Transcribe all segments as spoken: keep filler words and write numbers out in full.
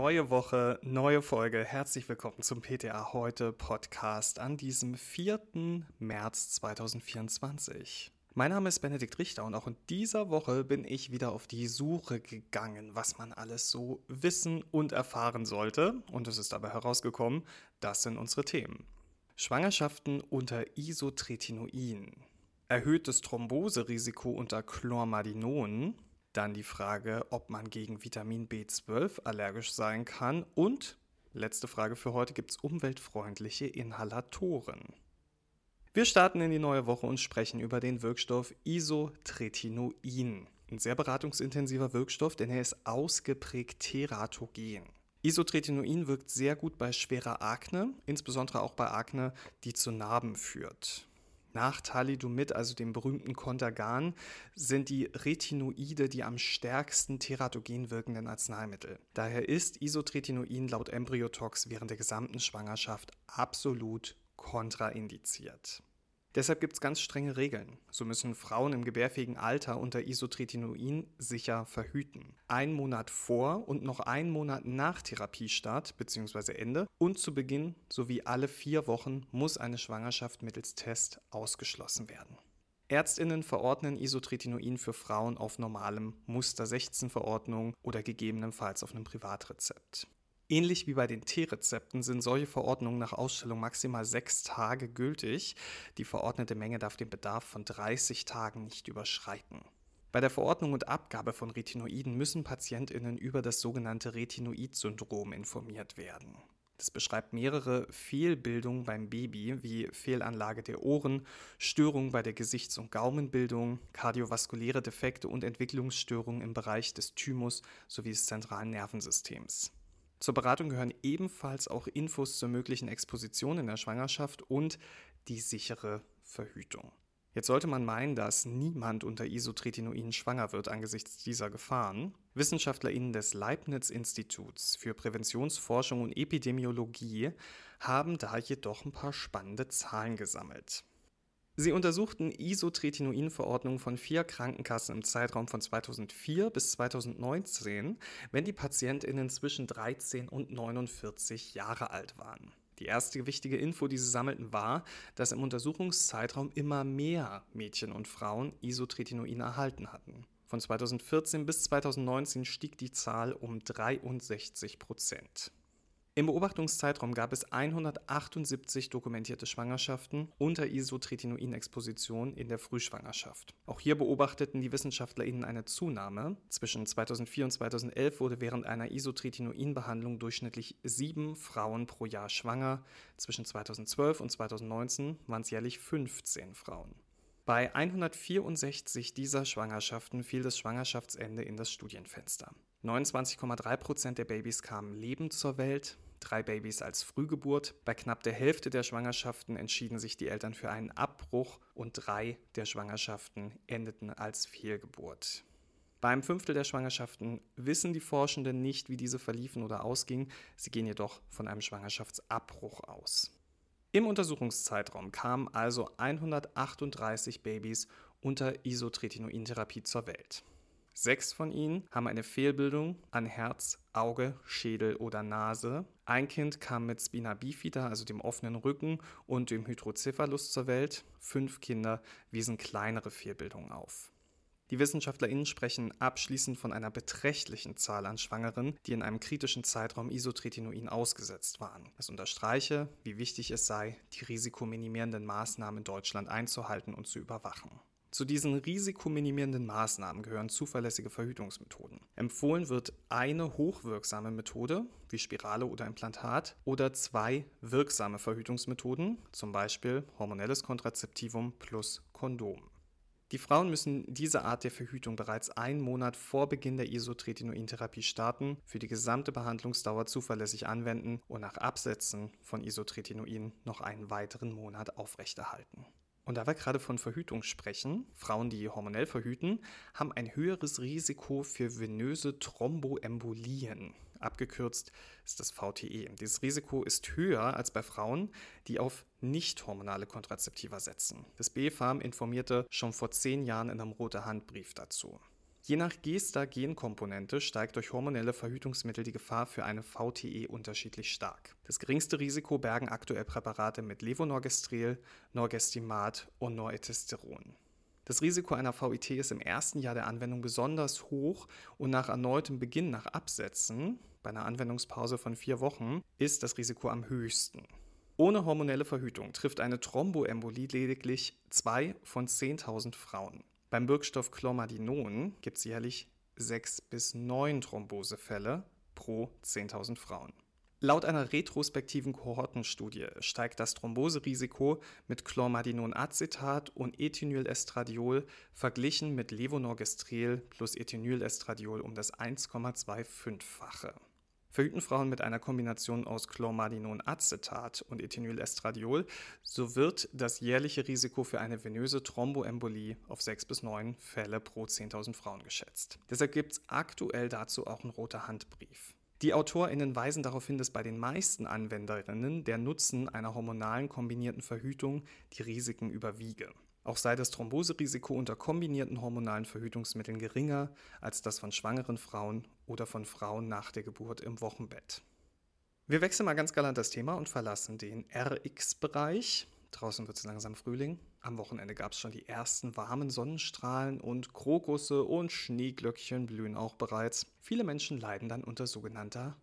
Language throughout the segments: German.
Neue Woche, neue Folge. Herzlich willkommen zum P T A Heute Podcast an diesem vierten März zweitausendvierundzwanzig. Mein Name ist Benedikt Richter und auch in dieser Woche bin ich wieder auf die Suche gegangen, was man alles so wissen und erfahren sollte. Und es ist dabei herausgekommen, das sind unsere Themen. Schwangerschaften unter Isotretinoin, erhöhtes Thromboserisiko unter Chlormadinon, dann die Frage, ob man gegen Vitamin B zwölf allergisch sein kann und, letzte Frage für heute, gibt es umweltfreundliche Inhalatoren? Wir starten in die neue Woche und sprechen über den Wirkstoff Isotretinoin. Ein sehr beratungsintensiver Wirkstoff, denn er ist ausgeprägt teratogen. Isotretinoin wirkt sehr gut bei schwerer Akne, insbesondere auch bei Akne, die zu Narben führt. Nach Thalidomid, also dem berühmten Contergan, sind die Retinoide die am stärksten teratogen wirkenden Arzneimittel. Daher ist Isotretinoin laut Embryotox während der gesamten Schwangerschaft absolut kontraindiziert. Deshalb gibt es ganz strenge Regeln. So müssen Frauen im gebärfähigen Alter unter Isotretinoin sicher verhüten. Ein Monat vor und noch einen Monat nach Therapiestart bzw. Ende und zu Beginn sowie alle vier Wochen muss eine Schwangerschaft mittels Test ausgeschlossen werden. ÄrztInnen verordnen Isotretinoin für Frauen auf normalem Muster sechzehn Verordnung oder gegebenenfalls auf einem Privatrezept. Ähnlich wie bei den T-Rezepten sind solche Verordnungen nach Ausstellung maximal sechs Tage gültig. Die verordnete Menge darf den Bedarf von dreißig Tagen nicht überschreiten. Bei der Verordnung und Abgabe von Retinoiden müssen PatientInnen über das sogenannte Retinoid-Syndrom informiert werden. Das beschreibt mehrere Fehlbildungen beim Baby, wie Fehlanlage der Ohren, Störungen bei der Gesichts- und Gaumenbildung, kardiovaskuläre Defekte und Entwicklungsstörungen im Bereich des Thymus sowie des zentralen Nervensystems. Zur Beratung gehören ebenfalls auch Infos zur möglichen Exposition in der Schwangerschaft und die sichere Verhütung. Jetzt sollte man meinen, dass niemand unter Isotretinoin schwanger wird angesichts dieser Gefahren. WissenschaftlerInnen des Leibniz-Instituts für Präventionsforschung und Epidemiologie haben da jedoch ein paar spannende Zahlen gesammelt. Sie untersuchten Isotretinoin-Verordnungen von vier Krankenkassen im Zeitraum von zweitausendvier bis zweitausendneunzehn, wenn die PatientInnen zwischen dreizehn und neunundvierzig Jahre alt waren. Die erste wichtige Info, die sie sammelten, war, dass im Untersuchungszeitraum immer mehr Mädchen und Frauen Isotretinoin erhalten hatten. Von zweitausendvierzehn bis zweitausendneunzehn stieg die Zahl um dreiundsechzig Prozent. Im Beobachtungszeitraum gab es hundertachtundsiebzig dokumentierte Schwangerschaften unter Isotretinoin-Exposition in der Frühschwangerschaft. Auch hier beobachteten die WissenschaftlerInnen eine Zunahme. Zwischen zweitausendvier und zweitausendelf wurde während einer Isotretinoin-Behandlung durchschnittlich sieben Frauen pro Jahr schwanger. Zwischen zweitausendzwölf und zweitausendneunzehn waren es jährlich fünfzehn Frauen. Bei hundertvierundsechzig dieser Schwangerschaften fiel das Schwangerschaftsende in das Studienfenster. neunundzwanzig Komma drei Prozent der Babys kamen lebend zur Welt, drei Babys als Frühgeburt. Bei knapp der Hälfte der Schwangerschaften entschieden sich die Eltern für einen Abbruch und drei der Schwangerschaften endeten als Fehlgeburt. Beim Fünftel der Schwangerschaften wissen die Forschenden nicht, wie diese verliefen oder ausgingen. Sie gehen jedoch von einem Schwangerschaftsabbruch aus. Im Untersuchungszeitraum kamen also hundertachtunddreißig Babys unter Isotretinoin-Therapie zur Welt. Sechs von ihnen haben eine Fehlbildung an Herz, Auge, Schädel oder Nase. Ein Kind kam mit Spina bifida, also dem offenen Rücken, und dem Hydrocephalus zur Welt. Fünf Kinder wiesen kleinere Fehlbildungen auf. Die WissenschaftlerInnen sprechen abschließend von einer beträchtlichen Zahl an Schwangeren, die in einem kritischen Zeitraum Isotretinoin ausgesetzt waren. Das unterstreiche, wie wichtig es sei, die risikominimierenden Maßnahmen in Deutschland einzuhalten und zu überwachen. Zu diesen risikominimierenden Maßnahmen gehören zuverlässige Verhütungsmethoden. Empfohlen wird eine hochwirksame Methode, wie Spirale oder Implantat, oder zwei wirksame Verhütungsmethoden, zum Beispiel hormonelles Kontrazeptivum plus Kondom. Die Frauen müssen diese Art der Verhütung bereits einen Monat vor Beginn der Isotretinoin-Therapie starten, für die gesamte Behandlungsdauer zuverlässig anwenden und nach Absetzen von Isotretinoin noch einen weiteren Monat aufrechterhalten. Und da wir gerade von Verhütung sprechen, Frauen, die hormonell verhüten, haben ein höheres Risiko für venöse Thromboembolien. Abgekürzt ist das V T E. Dieses Risiko ist höher als bei Frauen, die auf nicht-hormonale Kontrazeptiva setzen. Das B fArM informierte schon vor zehn Jahren in einem roten Handbrief dazu. Je nach Gesta-Genkomponente steigt durch hormonelle Verhütungsmittel die Gefahr für eine V T E unterschiedlich stark. Das geringste Risiko bergen aktuell Präparate mit Levonorgestrel, Norgestimat und Norethistron. Das Risiko einer V I T ist im ersten Jahr der Anwendung besonders hoch und nach erneutem Beginn nach Absetzen, bei einer Anwendungspause von vier Wochen, ist das Risiko am höchsten. Ohne hormonelle Verhütung trifft eine Thromboembolie lediglich zwei von zehntausend Frauen. Beim Wirkstoff Clomadinon gibt es jährlich sechs bis neun Thrombosefälle pro zehntausend Frauen. Laut einer retrospektiven Kohortenstudie steigt das Thromboserisiko mit Clomadinon-Acetat und Ethinylestradiol verglichen mit Levonorgestrel plus Ethinylestradiol um das eins Komma fünfundzwanzig-fache. Verhüten Frauen mit einer Kombination aus Clomadinon-Acetat und Ethinylestradiol, so wird das jährliche Risiko für eine venöse Thromboembolie auf sechs bis neun Fälle pro zehntausend Frauen geschätzt. Deshalb gibt es aktuell dazu auch einen roten Handbrief. Die AutorInnen weisen darauf hin, dass bei den meisten Anwenderinnen der Nutzen einer hormonalen kombinierten Verhütung die Risiken überwiege. Auch sei das Thromboserisiko unter kombinierten hormonalen Verhütungsmitteln geringer als das von schwangeren Frauen oder von Frauen nach der Geburt im Wochenbett. Wir wechseln mal ganz galant das Thema und verlassen den R X-Bereich. Draußen wird es langsam Frühling. Am Wochenende gab es schon die ersten warmen Sonnenstrahlen und Krokusse und Schneeglöckchen blühen auch bereits. Viele Menschen leiden dann unter sogenannter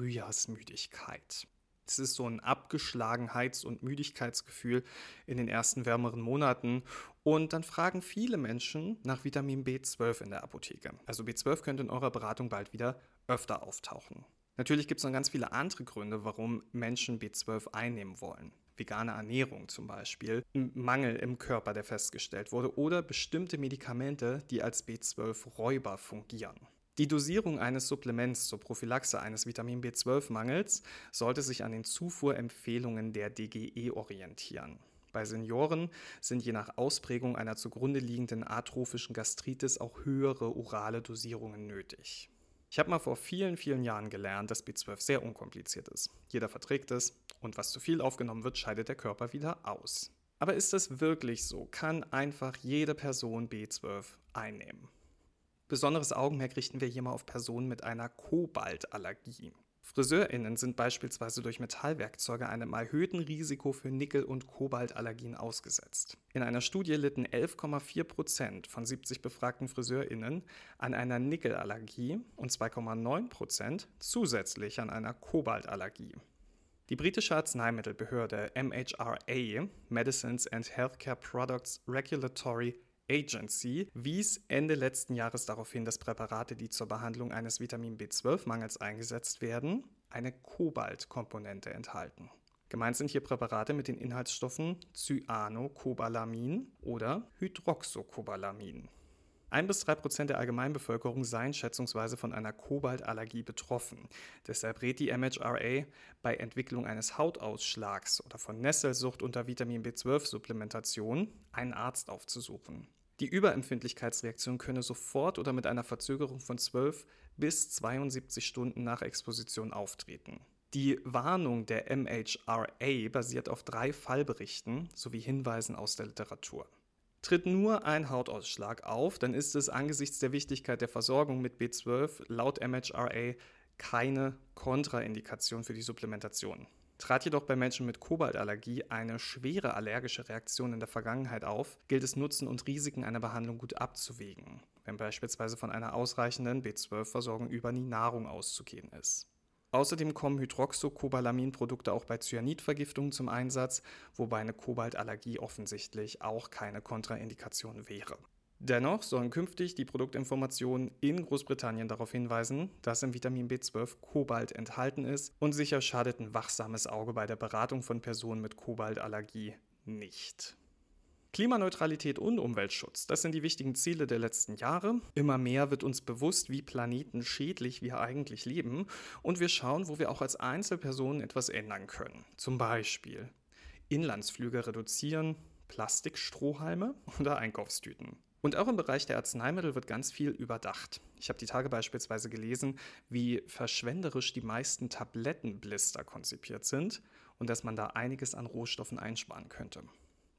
Frühjahrsmüdigkeit. Es ist so ein Abgeschlagenheits- und Müdigkeitsgefühl in den ersten wärmeren Monaten. Und dann fragen viele Menschen nach Vitamin B zwölf in der Apotheke. Also B zwölf könnte in eurer Beratung bald wieder öfter auftauchen. Natürlich gibt es noch ganz viele andere Gründe, warum Menschen B zwölf einnehmen wollen. Vegane Ernährung zum Beispiel, ein Mangel im Körper, der festgestellt wurde, oder bestimmte Medikamente, die als B zwölf Räuber fungieren. Die Dosierung eines Supplements zur Prophylaxe eines Vitamin B zwölf Mangels sollte sich an den Zufuhrempfehlungen der D G E orientieren. Bei Senioren sind je nach Ausprägung einer zugrunde liegenden atrophischen Gastritis auch höhere orale Dosierungen nötig. Ich habe mal vor vielen, vielen Jahren gelernt, dass B zwölf sehr unkompliziert ist. Jeder verträgt es und was zu viel aufgenommen wird, scheidet der Körper wieder aus. Aber ist das wirklich so? Kann einfach jede Person B zwölf einnehmen? Besonderes Augenmerk richten wir hier mal auf Personen mit einer Kobaltallergie. FriseurInnen sind beispielsweise durch Metallwerkzeuge einem erhöhten Risiko für Nickel- und Kobaltallergien ausgesetzt. In einer Studie litten elf Komma vier Prozent von siebzig befragten FriseurInnen an einer Nickelallergie und zwei Komma neun Prozent zusätzlich an einer Kobaltallergie. Die britische Arzneimittelbehörde M H R A, Medicines and Healthcare Products Regulatory Agency, wies Ende letzten Jahres darauf hin, dass Präparate, die zur Behandlung eines Vitamin B zwölf Mangels eingesetzt werden, eine Kobalt-Komponente enthalten. Gemeint sind hier Präparate mit den Inhaltsstoffen Cyanocobalamin oder Hydroxocobalamin. Ein bis drei Prozent der Allgemeinbevölkerung seien schätzungsweise von einer Kobaltallergie betroffen. Deshalb rät die M H R A, bei Entwicklung eines Hautausschlags oder von Nesselsucht unter Vitamin B zwölf Supplementation einen Arzt aufzusuchen. Die Überempfindlichkeitsreaktion könne sofort oder mit einer Verzögerung von zwölf bis zweiundsiebzig Stunden nach Exposition auftreten. Die Warnung der M H R A basiert auf drei Fallberichten sowie Hinweisen aus der Literatur. Tritt nur ein Hautausschlag auf, dann ist es angesichts der Wichtigkeit der Versorgung mit B zwölf laut M H R A keine Kontraindikation für die Supplementation. Trat jedoch bei Menschen mit Kobaltallergie eine schwere allergische Reaktion in der Vergangenheit auf, gilt es Nutzen und Risiken einer Behandlung gut abzuwägen, wenn beispielsweise von einer ausreichenden B zwölf Versorgung über die Nahrung auszugehen ist. Außerdem kommen Hydroxocobalamin-Produkte auch bei Cyanidvergiftungen zum Einsatz, wobei eine Kobaltallergie offensichtlich auch keine Kontraindikation wäre. Dennoch sollen künftig die Produktinformationen in Großbritannien darauf hinweisen, dass im Vitamin B zwölf Kobalt enthalten ist und sicher schadet ein wachsames Auge bei der Beratung von Personen mit Kobaltallergie nicht. Klimaneutralität und Umweltschutz, das sind die wichtigen Ziele der letzten Jahre. Immer mehr wird uns bewusst, wie planetenschädlich wir eigentlich leben und wir schauen, wo wir auch als Einzelpersonen etwas ändern können. Zum Beispiel Inlandsflüge reduzieren, Plastikstrohhalme oder Einkaufstüten. Und auch im Bereich der Arzneimittel wird ganz viel überdacht. Ich habe die Tage beispielsweise gelesen, wie verschwenderisch die meisten Tablettenblister konzipiert sind und dass man da einiges an Rohstoffen einsparen könnte.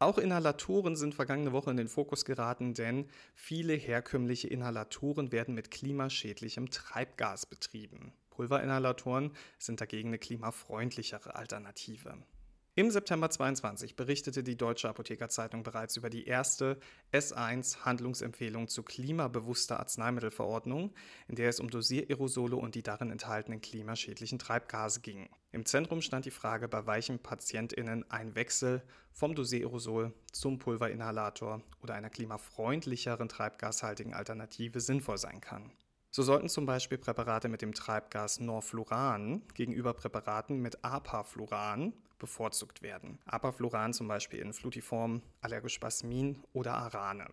Auch Inhalatoren sind vergangene Woche in den Fokus geraten, denn viele herkömmliche Inhalatoren werden mit klimaschädlichem Treibgas betrieben. Pulverinhalatoren sind dagegen eine klimafreundlichere Alternative. Im September zweiundzwanzig berichtete die Deutsche Apothekerzeitung bereits über die erste S eins Handlungsempfehlung zu klimabewusster Arzneimittelverordnung, in der es um Dosiererosole und die darin enthaltenen klimaschädlichen Treibgase ging. Im Zentrum stand die Frage, bei welchen PatientInnen ein Wechsel vom Dosiererosol zum Pulverinhalator oder einer klimafreundlicheren treibgashaltigen Alternative sinnvoll sein kann. So sollten zum Beispiel Präparate mit dem Treibgas Norfluran gegenüber Präparaten mit Apafluran bevorzugt werden. Apafluran zum Beispiel in Flutiform, Allergospasmin oder Arane.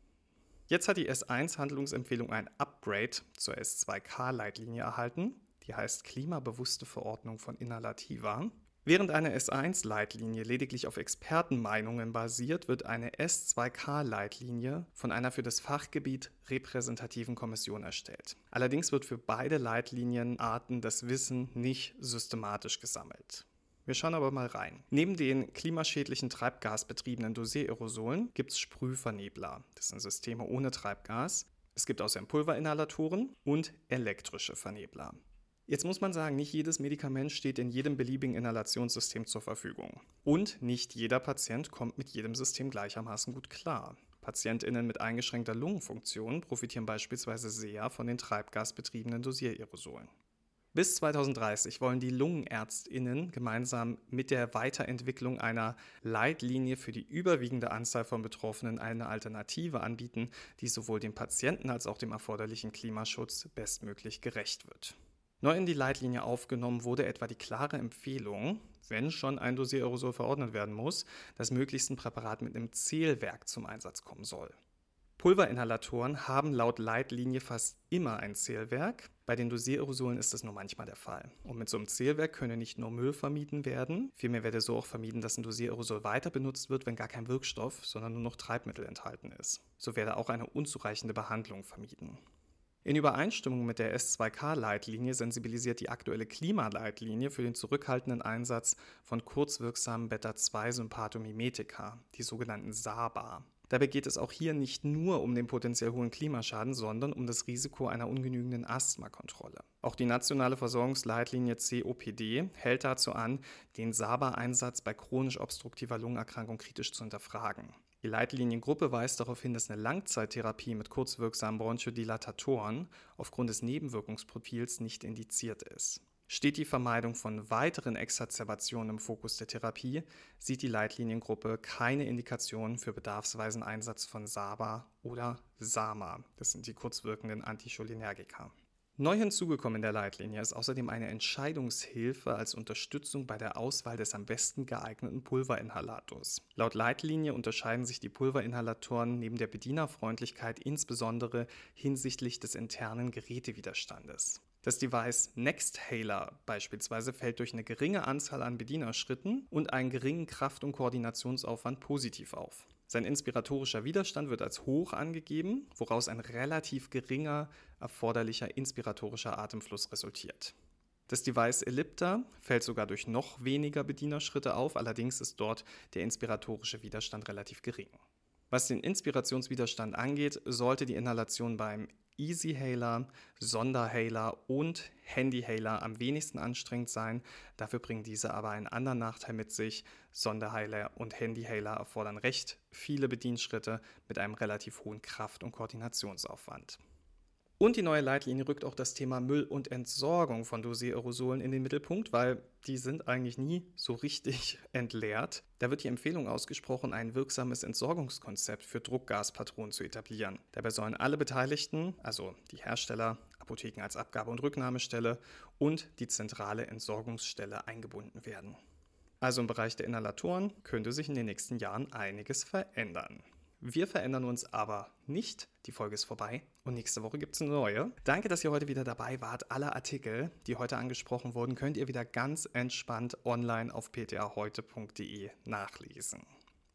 Jetzt hat die S eins Handlungsempfehlung ein Upgrade zur S zwei K Leitlinie erhalten. Die heißt Klimabewusste Verordnung von Inhalativa. Während eine S eins Leitlinie lediglich auf Expertenmeinungen basiert, wird eine S zwei K Leitlinie von einer für das Fachgebiet repräsentativen Kommission erstellt. Allerdings wird für beide Leitlinienarten das Wissen nicht systematisch gesammelt. Wir schauen aber mal rein. Neben den klimaschädlichen treibgasbetriebenen Dosiererosolen gibt es Sprühvernebler. Das sind Systeme ohne Treibgas. Es gibt außerdem Pulverinhalatoren und elektrische Vernebler. Jetzt muss man sagen, nicht jedes Medikament steht in jedem beliebigen Inhalationssystem zur Verfügung. Und nicht jeder Patient kommt mit jedem System gleichermaßen gut klar. PatientInnen mit eingeschränkter Lungenfunktion profitieren beispielsweise sehr von den treibgasbetriebenen Dosiererosolen. Bis zweitausenddreißig wollen die LungenärztInnen gemeinsam mit der Weiterentwicklung einer Leitlinie für die überwiegende Anzahl von Betroffenen eine Alternative anbieten, die sowohl dem Patienten als auch dem erforderlichen Klimaschutz bestmöglich gerecht wird. Neu in die Leitlinie aufgenommen wurde etwa die klare Empfehlung, wenn schon ein Dosiererosol verordnet werden muss, dass möglichst ein Präparat mit einem Zählwerk zum Einsatz kommen soll. Pulverinhalatoren haben laut Leitlinie fast immer ein Zählwerk. Bei den Dosiererosolen ist das nur manchmal der Fall. Und mit so einem Zählwerk könne nicht nur Müll vermieden werden, vielmehr werde so auch vermieden, dass ein Dosiererosol weiter benutzt wird, wenn gar kein Wirkstoff, sondern nur noch Treibmittel enthalten ist. So werde auch eine unzureichende Behandlung vermieden. In Übereinstimmung mit der S zwei K Leitlinie sensibilisiert die aktuelle Klimaleitlinie für den zurückhaltenden Einsatz von kurzwirksamen Beta zwei Sympathomimetika, die sogenannten S A B A. Dabei geht es auch hier nicht nur um den potenziell hohen Klimaschaden, sondern um das Risiko einer ungenügenden Asthmakontrolle. Auch die nationale Versorgungsleitlinie C O P D hält dazu an, den S A B A-Einsatz bei chronisch obstruktiver Lungenerkrankung kritisch zu hinterfragen. Die Leitliniengruppe weist darauf hin, dass eine Langzeittherapie mit kurzwirksamen Bronchodilatatoren aufgrund des Nebenwirkungsprofils nicht indiziert ist. Steht die Vermeidung von weiteren Exazerbationen im Fokus der Therapie, sieht die Leitliniengruppe keine Indikation für bedarfsweisen Einsatz von S A B A oder S A M A. Das sind die kurzwirkenden Anticholinergika. Neu hinzugekommen in der Leitlinie ist außerdem eine Entscheidungshilfe als Unterstützung bei der Auswahl des am besten geeigneten Pulverinhalators. Laut Leitlinie unterscheiden sich die Pulverinhalatoren neben der Bedienerfreundlichkeit insbesondere hinsichtlich des internen Gerätewiderstandes. Das Device Nexthaler beispielsweise fällt durch eine geringe Anzahl an Bedienerschritten und einen geringen Kraft- und Koordinationsaufwand positiv auf. Sein inspiratorischer Widerstand wird als hoch angegeben, woraus ein relativ geringer erforderlicher inspiratorischer Atemfluss resultiert. Das Device Ellipta fällt sogar durch noch weniger Bedienerschritte auf, allerdings ist dort der inspiratorische Widerstand relativ gering. Was den Inspirationswiderstand angeht, sollte die Inhalation beim Easyhaler, Sonderhaler und Handyhaler am wenigsten anstrengend sein. Dafür bringen diese aber einen anderen Nachteil mit sich. Sonderhaler und Handyhaler erfordern recht viele Bedienschritte mit einem relativ hohen Kraft- und Koordinationsaufwand. Und die neue Leitlinie rückt auch das Thema Müll und Entsorgung von Dosiererosolen in den Mittelpunkt, weil die sind eigentlich nie so richtig entleert. Da wird die Empfehlung ausgesprochen, ein wirksames Entsorgungskonzept für Druckgaspatronen zu etablieren. Dabei sollen alle Beteiligten, also die Hersteller, Apotheken als Abgabe- und Rücknahmestelle und die zentrale Entsorgungsstelle eingebunden werden. Also im Bereich der Inhalatoren könnte sich in den nächsten Jahren einiges verändern. Wir verändern uns aber nicht. Die Folge ist vorbei und nächste Woche gibt es eine neue. Danke, dass ihr heute wieder dabei wart. Alle Artikel, die heute angesprochen wurden, könnt ihr wieder ganz entspannt online auf p t a heute punkt d e nachlesen.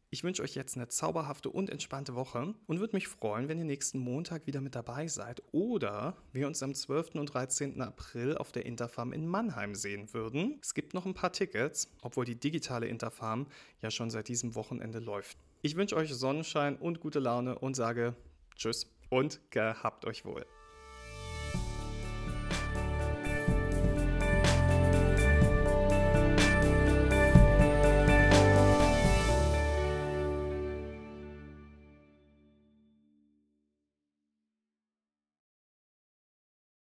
Ich wünsche euch jetzt eine zauberhafte und entspannte Woche und würde mich freuen, wenn ihr nächsten Montag wieder mit dabei seid oder wir uns am zwölften und dreizehnten April auf der Interfarm in Mannheim sehen würden. Es gibt noch ein paar Tickets, obwohl die digitale Interfarm ja schon seit diesem Wochenende läuft. Ich wünsche euch Sonnenschein und gute Laune und sage Tschüss und gehabt euch wohl.